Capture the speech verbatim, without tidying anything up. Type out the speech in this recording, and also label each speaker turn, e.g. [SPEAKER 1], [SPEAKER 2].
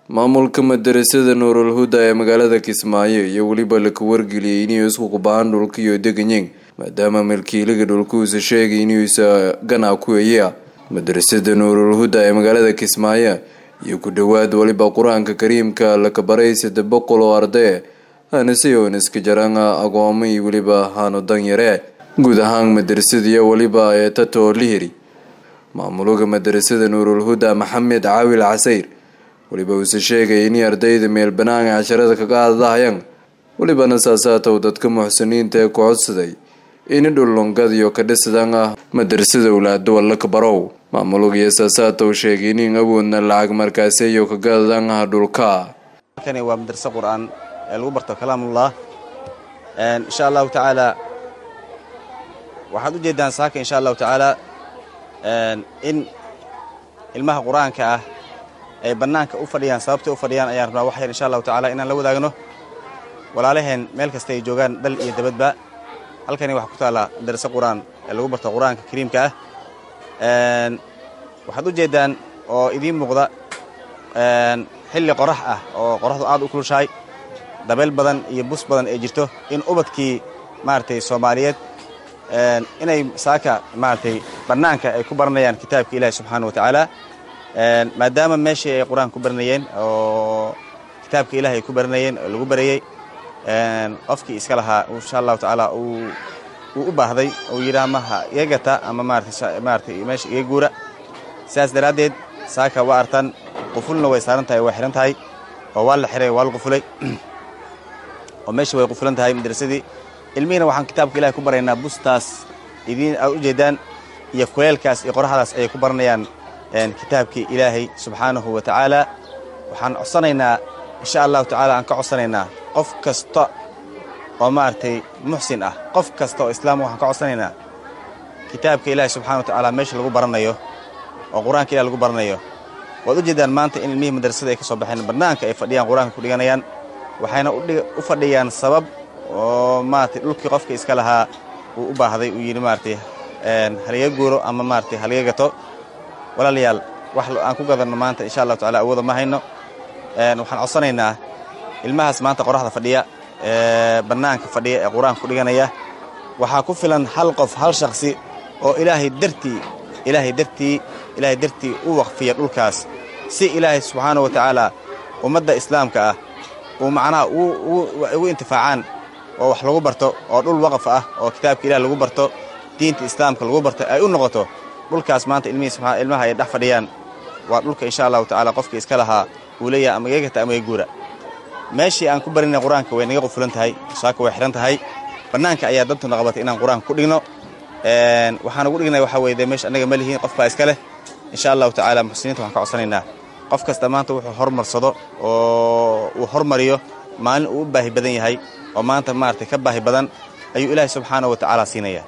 [SPEAKER 1] maamulka madarasada Nuurul Huda ee magaalada Kismaayo iyo waliba la wargeliyay inay isku qabaan dhulka iyo deegaanka maadaama milkiilaha dhulku uu sheegay inuu ganaa ku yeeyaa madarasada Nuurul Huda ee magaalada Kismaayo iyo ku dhawaad waliba Quraanka Kariimka la kabaray saddex boqol oo arday ana siyoon iska jaranga aqoomay waliba hano dan yare guud ahaan madarasada waliba ay tato lihiri maamulka madarasada Nuurul Huda Maxamed Caawil Casayr waliba uu sheegay in ardayda meel banaan casharada ka qaadayaan waliba nasaasato dadka muxsiniinta ee ku codsaday in dhulongad iyo ka dhisidaan madarasada awlaad wala ka barow maamulka nasaasato sheegay in awoodna lacag markaas iyo ka qaadaan dhulka
[SPEAKER 2] kani waa madarasa quraan ee lagu barto kalaamullah in insha Allah ta'ala waxaad u jeedaan saaka insha Allah ta'ala in ilmaha quraanka ah ay banaanka u fadhiyaan sababta u fadhiyaan ayaan rabnaa wax yar insha Allah ta'ala inaan la wadaagno walaalaheen meel kasta ay joogaan dal iyo dabadba halkani waxa ku taala darasa quraan ee lagu barto Quraanka Kariimka ah een waxaad u jeedaan oo idin muuqda een xilli qorax ah oo qoraxdu aad u kulushahay dabeel badan iyo bus badan ay jirto in ubadkii maartay Soomaaliyeed een inay saaka maartay banaanka ay ku baranayaan kitaabka Ilaahay subhanahu wa ta'ala een maadaama meeshii ay quraan ku baranayeen oo kitaabka Ilaahay ku baranayeen lagu barayay een qofkii iska lahaa insha Allah ta'ala uu u baahday oo yiraahmaha iyagata ama maartay maartay meeshii iga guura saas daraadeed saaka waa artan qufulna way saaran tahay way xiran tahay oo waa la xiray waa la qufulay oo meeshii way qufulan tahay madrasadii ilmihiina waxaan kitaabka Ilaahay ku baraynaa bustaas idin u jeedaan iyo kuleelkaas iyo qoraxdaas ay ku baranayaan een kitaabkii Ilaahay subhanahu wa ta'ala waxaan codsanaynaa insha Allah ta'ala aan ka codsanaynaa qof kasta oo maartay muxsin ah qof kasta oo islaam waxaan ka codsanaynaa kitaabka Ilaahay subhanahu wa ta'ala meesha lagu baranayo oo quraanka Ilaahay lagu baranayo wad u jeedaan maanta in ilmihi madrasada ay ka soo baxeen banaanka ay fadhiyaan quraanka ku dhiganayaan waxayna u fadhiyaan sabab oo maartay dhulkii qofka iska lahaa uu u baahday uu yiri maartay een haliga guuro ama maartay haliga gato walaalayaal wax aan ku gadano maanta insha Allah ta'ala awooda ma hayno een waxaan codsanaynaa ilmahaas maanta qoraxda fadhiya ee banaanka fadhiya ee quraanka ku dhiganaya waxa ku filan hal qof hal shakhsi oo Ilaahay dartii Ilaahay dartii Ilaahay dartii u waqfiya dhulkaas si Ilaahay subhanahu wa ta'ala ummadda islaamka ah oo macnaha uu intifaacaan oo wax lagu barto oo dhul waqaf ah oo kitaabka Ilaahay lagu barto diinta islaamka lagu barto ay u noqoto dhulkaas maanta ilmihiis subhanahu ilmaha ay dhax fadhiyaan waa dhulka insha Allah ta'ala qofkii iska lahaa uu leeyahay ama iyagata ama guura meeshii aan ku barinay quraanka way naga qufulan tahay saaka way xiran tahay banaanka ayaa dadku naqabatay inaan quraanka ku dhigno een waxaan ugu dhignay waxa weeyday meesha anaga ma lihiin qof baa iska leh insha Allah ta'ala muxsiniinta waxaan ka codsanaynaa qof kasta maanta wuxuu horumarsado oo uu hormariyo maalin uu baahi badan yahay oo maanta maartay ka baahi badan ayuu Ilaahay subhanahu wa ta'ala siinaya